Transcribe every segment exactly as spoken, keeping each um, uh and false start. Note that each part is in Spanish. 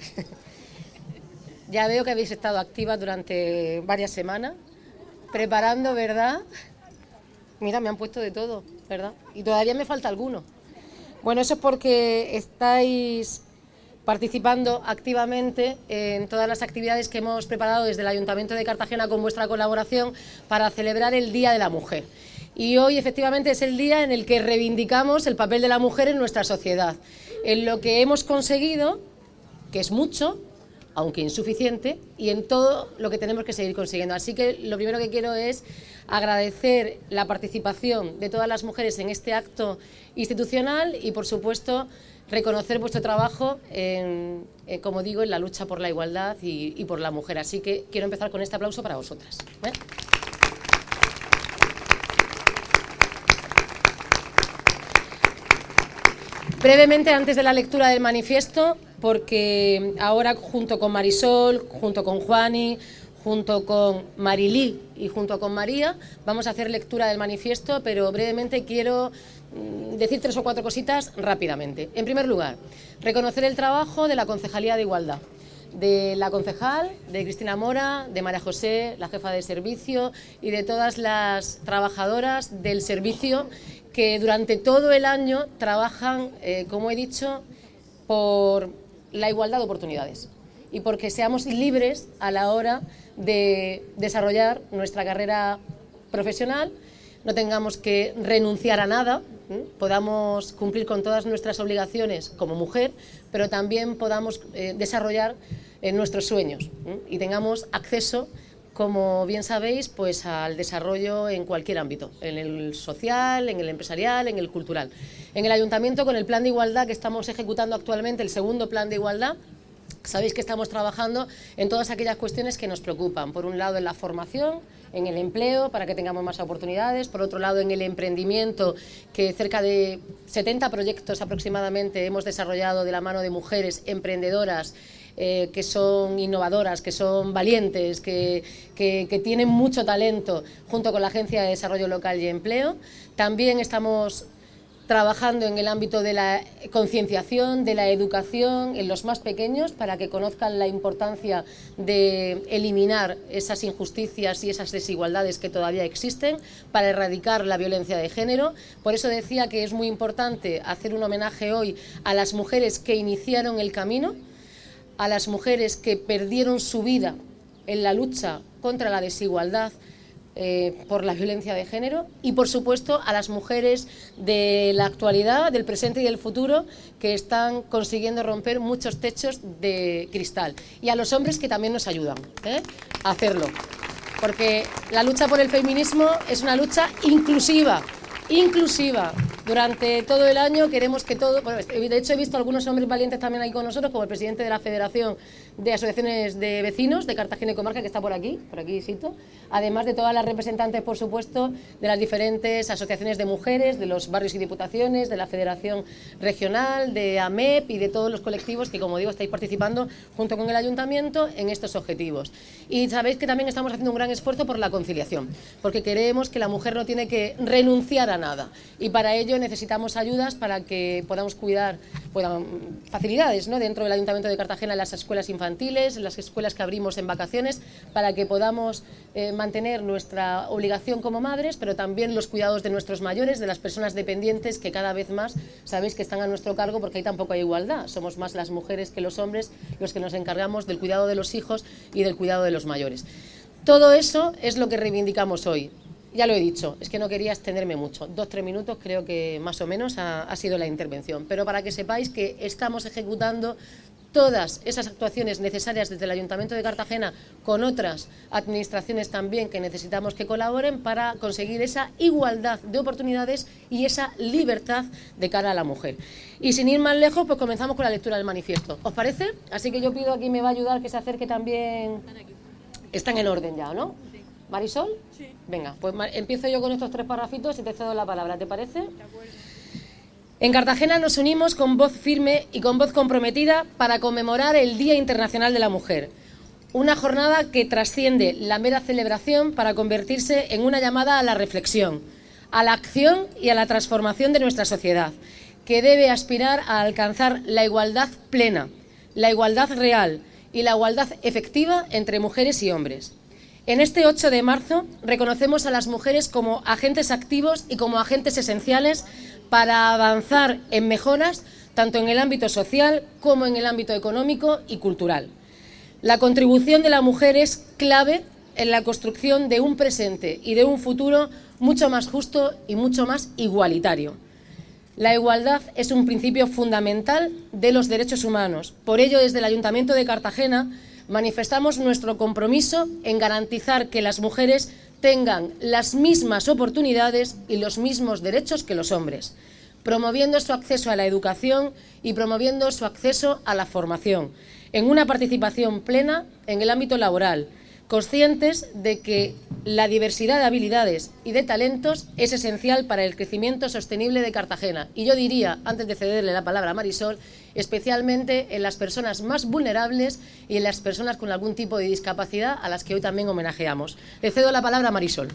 Ya veo que habéis estado activas durante varias semanas, preparando, ¿verdad? Mira, me han puesto de todo, ¿verdad? Y todavía me falta alguno. Bueno, eso es porque estáis participando activamente en todas las actividades que hemos preparado desde el Ayuntamiento de Cartagena con vuestra colaboración para celebrar el Día de la Mujer. Y hoy efectivamente es el día en el que reivindicamos el papel de la mujer en nuestra sociedad, en lo que hemos conseguido, que es mucho, aunque insuficiente, y en todo lo que tenemos que seguir consiguiendo. Así que lo primero que quiero es agradecer la participación de todas las mujeres en este acto institucional y, por supuesto, reconocer vuestro trabajo, en, en, como digo, en la lucha por la igualdad y, y por la mujer. Así que quiero empezar con este aplauso para vosotras, ¿eh? Brevemente, antes de la lectura del manifiesto, porque ahora junto con Marisol, junto con Juani, junto con Marilí y junto con María, vamos a hacer lectura del manifiesto, pero brevemente quiero decir tres o cuatro cositas rápidamente. En primer lugar, reconocer el trabajo de la Concejalía de Igualdad, de la concejal, de Cristina Mora, de María José, la jefa de servicio, y de todas las trabajadoras del servicio que durante todo el año trabajan, eh, como he dicho, por la igualdad de oportunidades y porque seamos libres a la hora de desarrollar nuestra carrera profesional, no tengamos que renunciar a nada, ¿eh? Podamos cumplir con todas nuestras obligaciones como mujer, pero también podamos eh, desarrollar eh, nuestros sueños, ¿eh? Y tengamos acceso, como bien sabéis, pues al desarrollo en cualquier ámbito, en el social, en el empresarial, en el cultural. En el Ayuntamiento, con el plan de igualdad que estamos ejecutando actualmente, el segundo plan de igualdad, sabéis que estamos trabajando en todas aquellas cuestiones que nos preocupan. Por un lado, en la formación, en el empleo, para que tengamos más oportunidades. Por otro lado, en el emprendimiento, que cerca de setenta proyectos aproximadamente hemos desarrollado de la mano de mujeres emprendedoras, Eh, que son innovadoras, que son valientes, que, que, que tienen mucho talento, junto con la Agencia de Desarrollo Local y Empleo. También estamos trabajando en el ámbito de la concienciación, de la educación en los más pequeños, para que conozcan la importancia de eliminar esas injusticias y esas desigualdades que todavía existen, para erradicar la violencia de género. Por eso decía que es muy importante hacer un homenaje hoy a las mujeres que iniciaron el camino, a las mujeres que perdieron su vida en la lucha contra la desigualdad eh, por la violencia de género, y por supuesto a las mujeres de la actualidad, del presente y del futuro, que están consiguiendo romper muchos techos de cristal, y a los hombres que también nos ayudan, ¿eh? a hacerlo, porque la lucha por el feminismo es una lucha inclusiva, inclusiva. Durante todo el año queremos que todo... Bueno, de hecho, he visto algunos hombres valientes también ahí con nosotros, como el presidente de la Federación de Asociaciones de Vecinos de Cartagena y Comarca, que está por aquí, por aquí, Sito. Además de todas las representantes, por supuesto, de las diferentes asociaciones de mujeres, de los barrios y diputaciones, de la Federación Regional, de A M E P y de todos los colectivos que, como digo, estáis participando junto con el Ayuntamiento en estos objetivos. Y sabéis que también estamos haciendo un gran esfuerzo por la conciliación, porque creemos que la mujer no tiene que renunciar a nada, y para ello necesitamos ayudas para que podamos cuidar, puedan, facilidades, ¿no?, dentro del Ayuntamiento de Cartagena, en las escuelas infantiles, en las escuelas que abrimos en vacaciones, para que podamos eh, mantener nuestra obligación como madres, pero también los cuidados de nuestros mayores, de las personas dependientes, que cada vez más sabéis que están a nuestro cargo, porque ahí tampoco hay igualdad. Somos más las mujeres que los hombres los que nos encargamos del cuidado de los hijos y del cuidado de los mayores. Todo eso es lo que reivindicamos hoy. Ya lo he dicho, es que no quería extenderme mucho, dos, tres minutos creo que más o menos ha, ha sido la intervención, pero para que sepáis que estamos ejecutando todas esas actuaciones necesarias desde el Ayuntamiento de Cartagena, con otras administraciones también que necesitamos que colaboren para conseguir esa igualdad de oportunidades y esa libertad de cara a la mujer. Y sin ir más lejos, pues comenzamos con la lectura del manifiesto. ¿Os parece? Así que yo pido a quien me va a ayudar que se acerque también. Están en orden ya, ¿no? ¿Marisol? Sí. Venga, pues empiezo yo con estos tres parrafitos y te cedo la palabra, ¿te parece? De acuerdo. En Cartagena nos unimos con voz firme y con voz comprometida para conmemorar el Día Internacional de la Mujer. Una jornada que trasciende la mera celebración para convertirse en una llamada a la reflexión, a la acción y a la transformación de nuestra sociedad, que debe aspirar a alcanzar la igualdad plena, la igualdad real y la igualdad efectiva entre mujeres y hombres. En este ocho de marzo reconocemos a las mujeres como agentes activos y como agentes esenciales para avanzar en mejoras tanto en el ámbito social como en el ámbito económico y cultural. La contribución de la mujer es clave en la construcción de un presente y de un futuro mucho más justo y mucho más igualitario. La igualdad es un principio fundamental de los derechos humanos. Por ello, desde el Ayuntamiento de Cartagena manifestamos nuestro compromiso en garantizar que las mujeres tengan las mismas oportunidades y los mismos derechos que los hombres, promoviendo su acceso a la educación y promoviendo su acceso a la formación, en una participación plena en el ámbito laboral, conscientes de que la diversidad de habilidades y de talentos es esencial para el crecimiento sostenible de Cartagena. Y yo diría, antes de cederle la palabra a Marisol, especialmente en las personas más vulnerables y en las personas con algún tipo de discapacidad a las que hoy también homenajeamos. Le cedo la palabra a Marisol.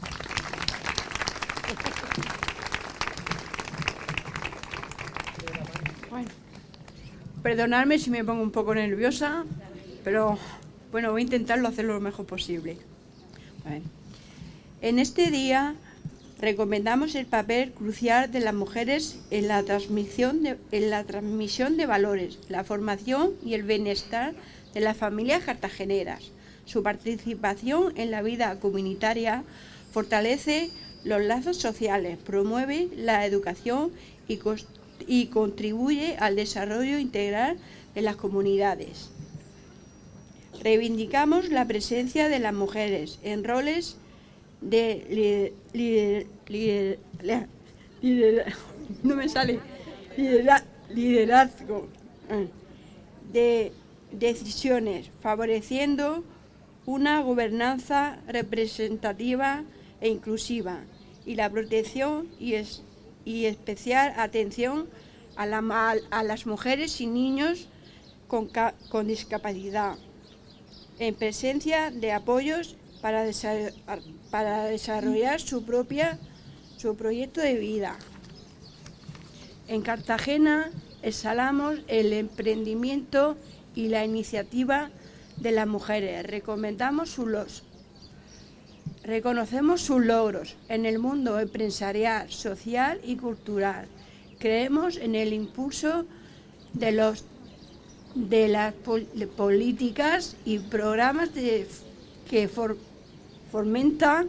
Bueno, perdonadme si me pongo un poco nerviosa, pero bueno, voy a intentarlo hacerlo lo mejor posible. Bueno, en este día recomendamos el papel crucial de las mujeres en la transmisión de, en la transmisión de valores, la formación y el bienestar de las familias cartageneras. Su participación en la vida comunitaria fortalece los lazos sociales, promueve la educación y, y contribuye al desarrollo integral de las comunidades. Reivindicamos la presencia de las mujeres en roles de lider, lider, lider, lider, no me sale liderazgo, liderazgo de decisiones, favoreciendo una gobernanza representativa e inclusiva y la protección y, es, y especial atención a, la, a las mujeres y niños con, con discapacidad, en presencia de apoyos para, desarrollar, para desarrollar su propia su proyecto de vida. En Cartagena exalamos el emprendimiento y la iniciativa de las mujeres. Recomendamos sus logros. Reconocemos sus logros en el mundo empresarial, social y cultural. Creemos en el impulso de los de las pol políticas y programas de, que for, fomentan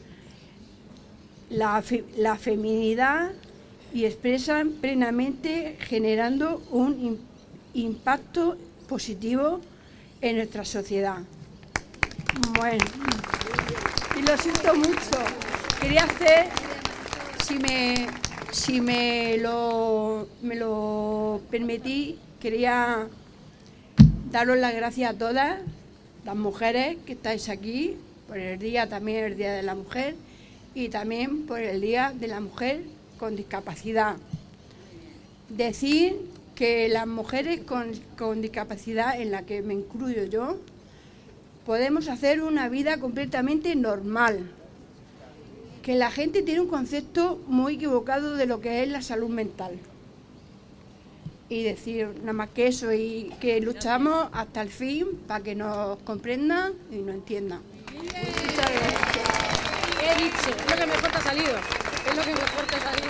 la, fe, la feminidad y expresan plenamente, generando un in, impacto positivo en nuestra sociedad. Bueno, y lo siento mucho. Quería hacer, si me, si me lo, me lo permití, quería daros las gracias a todas las mujeres que estáis aquí, por el día también el Día de la Mujer y también por el Día de la Mujer con Discapacidad. Decir que las mujeres con, con discapacidad, en la que me incluyo yo, podemos hacer una vida completamente normal. Que la gente tiene un concepto muy equivocado de lo que es la salud mental. Y decir nada más que eso, y que luchamos hasta el fin para que nos comprendan y nos entiendan. Muchas gracias. He dicho, es lo que mejor te ha salido. Es lo que mejor te ha salido.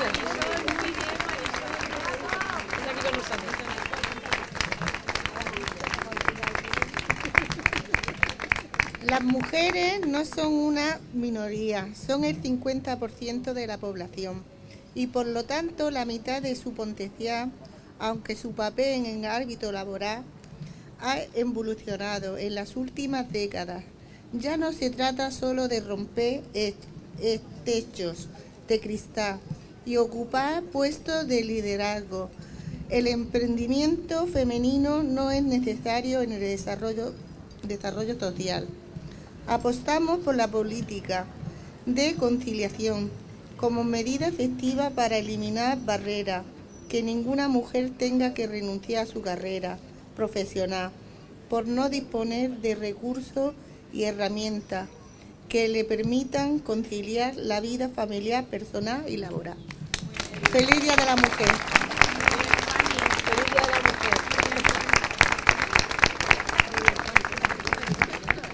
Está aquí con nosotros. Las mujeres no son una minoría, son el cincuenta por ciento de la población y por lo tanto la mitad de su potencial, aunque su papel en el ámbito laboral ha evolucionado en las últimas décadas. Ya no se trata solo de romper techos de cristal y ocupar puestos de liderazgo. El emprendimiento femenino no es necesario en el desarrollo, desarrollo social. Apostamos por la política de conciliación como medida efectiva para eliminar barreras, que ninguna mujer tenga que renunciar a su carrera profesional por no disponer de recursos y herramientas que le permitan conciliar la vida familiar, personal y laboral. Feliz Día de la Mujer. Feliz Día de la Mujer.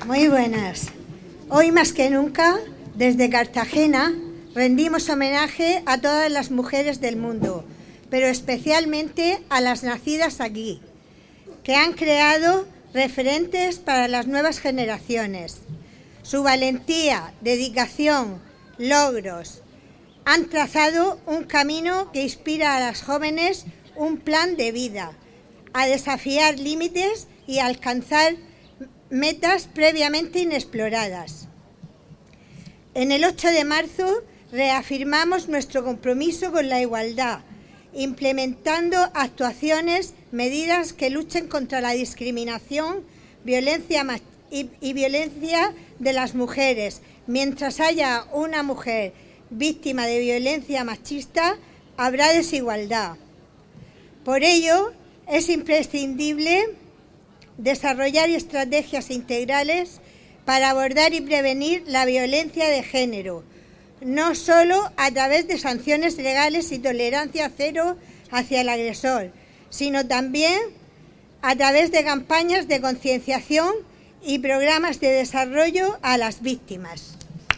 Muy buenas. Hoy más que nunca, desde Cartagena, rendimos homenaje a todas las mujeres del mundo, pero especialmente a las nacidas aquí, que han creado referentes para las nuevas generaciones. Su valentía, dedicación, logros han trazado un camino que inspira a las jóvenes un plan de vida, a desafiar límites y a alcanzar metas previamente inexploradas. En el ocho de marzo reafirmamos nuestro compromiso con la igualdad, implementando actuaciones, medidas que luchen contra la discriminación, violencia y, y violencia de las mujeres. Mientras haya una mujer víctima de violencia machista, habrá desigualdad. Por ello, es imprescindible desarrollar estrategias integrales para abordar y prevenir la violencia de género, no solo a través de sanciones legales y tolerancia cero hacia el agresor, sino también a través de campañas de concienciación y programas de desarrollo a las víctimas.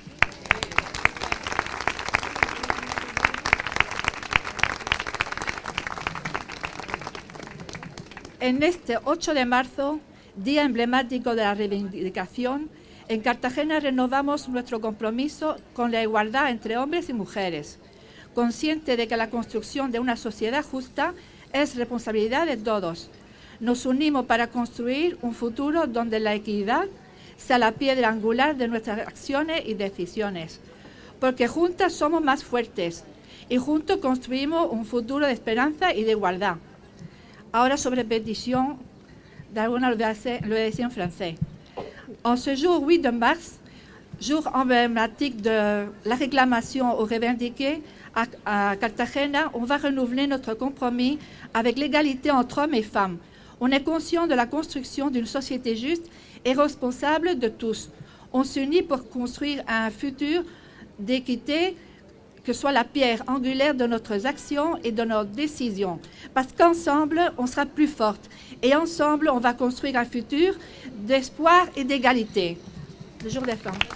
En este ocho de marzo, día emblemático de la reivindicación, en Cartagena renovamos nuestro compromiso con la igualdad entre hombres y mujeres, consciente de que la construcción de una sociedad justa es responsabilidad de todos. Nos unimos para construir un futuro donde la equidad sea la piedra angular de nuestras acciones y decisiones, porque juntas somos más fuertes y juntos construimos un futuro de esperanza y de igualdad. Ahora sobre pétition, d'alguna lo voy a decir en français. En ce jour huit de mars, jour emblématique de la réclamation aux revendiqués à, à Cartagena, on va renouveler notre compromis avec l'égalité entre hommes et femmes. On est conscient de la construction d'une société juste et responsable de tous. On s'unit pour construire un futur d'équité que soit la pierre angulaire de nos actions et de nos décisions. Parce qu'ensemble, on sera plus forte. Et ensemble, on va construire un futur d'espoir et d'égalité. Le jour des femmes.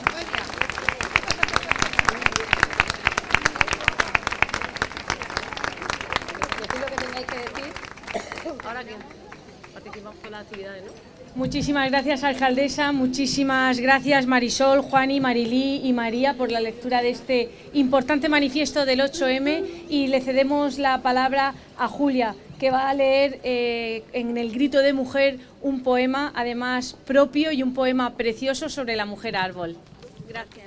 Muchísimas gracias, alcaldesa. Muchísimas gracias, Marisol, Juani, Marilí y María, por la lectura de este importante manifiesto del ocho eme. Y le cedemos la palabra a Julia, que va a leer eh, en el grito de mujer un poema, además propio, y un poema precioso sobre la mujer árbol. Gracias.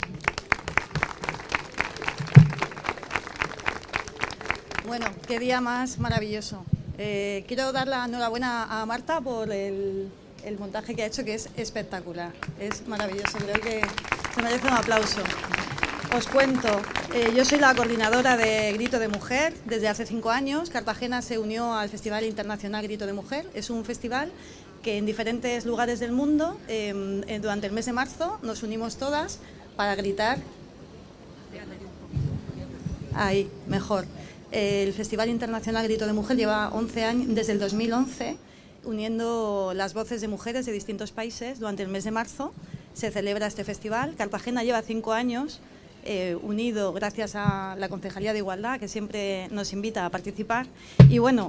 Bueno, qué día más maravilloso. Eh, quiero dar la enhorabuena a Marta por el, el montaje que ha hecho, que es espectacular, es maravilloso, creo que se merece un aplauso. Os cuento, eh, yo soy la coordinadora de Grito de Mujer desde hace cinco años. Cartagena se unió al Festival Internacional Grito de Mujer. Es un festival que en diferentes lugares del mundo, eh, durante el mes de marzo, nos unimos todas para gritar. Ahí, mejor. El Festival Internacional Grito de Mujer lleva once años, desde el dos mil once, uniendo las voces de mujeres de distintos países. Durante el mes de marzo se celebra este festival. Cartagena lleva cinco años eh, unido gracias a la Concejalía de Igualdad, que siempre nos invita a participar. Y bueno,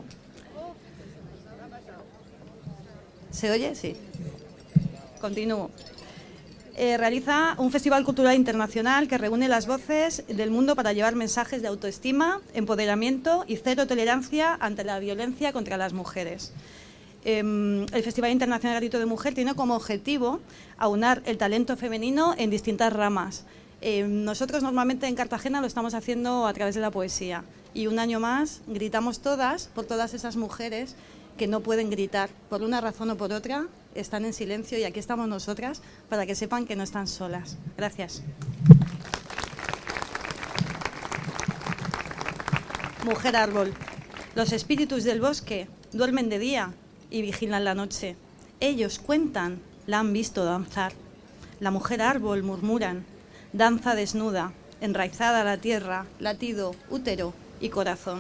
¿se oye? Sí. Continúo. Eh, realiza un festival cultural internacional que reúne las voces del mundo para llevar mensajes de autoestima, empoderamiento y cero tolerancia ante la violencia contra las mujeres. Eh, el Festival Internacional Grito de Mujer tiene como objetivo aunar el talento femenino en distintas ramas. Eh, nosotros normalmente en Cartagena lo estamos haciendo a través de la poesía y un año más gritamos todas por todas esas mujeres que no pueden gritar por una razón o por otra, están en silencio y aquí estamos nosotras para que sepan que no están solas. Gracias. Mujer árbol. Los espíritus del bosque duermen de día y vigilan la noche. Ellos cuentan, la han visto danzar. La mujer árbol murmuran, danza desnuda, enraizada a la tierra, latido, útero y corazón.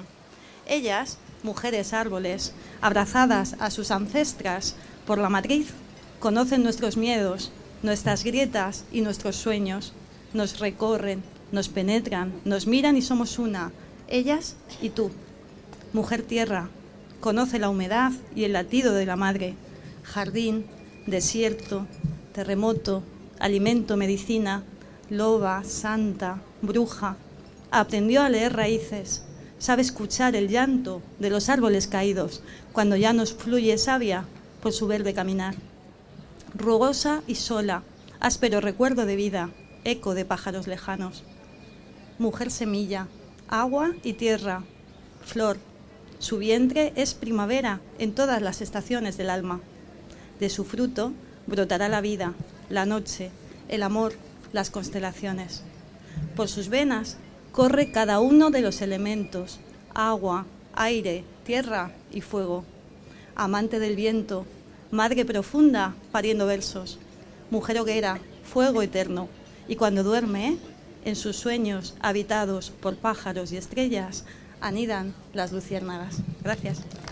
Ellas, mujeres árboles, abrazadas a sus ancestras por la matriz, Conocen nuestros miedos, nuestras grietas y nuestros sueños. Nos recorren, nos penetran, nos miran y somos una, ellas y tú. Mujer tierra, conoce la humedad y el latido de la madre. Jardín, desierto, terremoto, alimento, medicina, loba, santa, bruja. Aprendió a leer raíces, sabe escuchar el llanto de los árboles caídos cuando ya nos fluye savia por su verde caminar. Rugosa y sola, áspero recuerdo de vida, eco de pájaros lejanos. Mujer semilla, agua y tierra, flor. Su vientre es primavera en todas las estaciones del alma. De su fruto brotará la vida, la noche, el amor, las constelaciones. Por sus venas corre cada uno de los elementos, agua, aire, tierra y fuego. Amante del viento, madre profunda pariendo versos, mujer hoguera, fuego eterno. Y cuando duerme, en sus sueños habitados por pájaros y estrellas, anidan las luciérnagas. Gracias.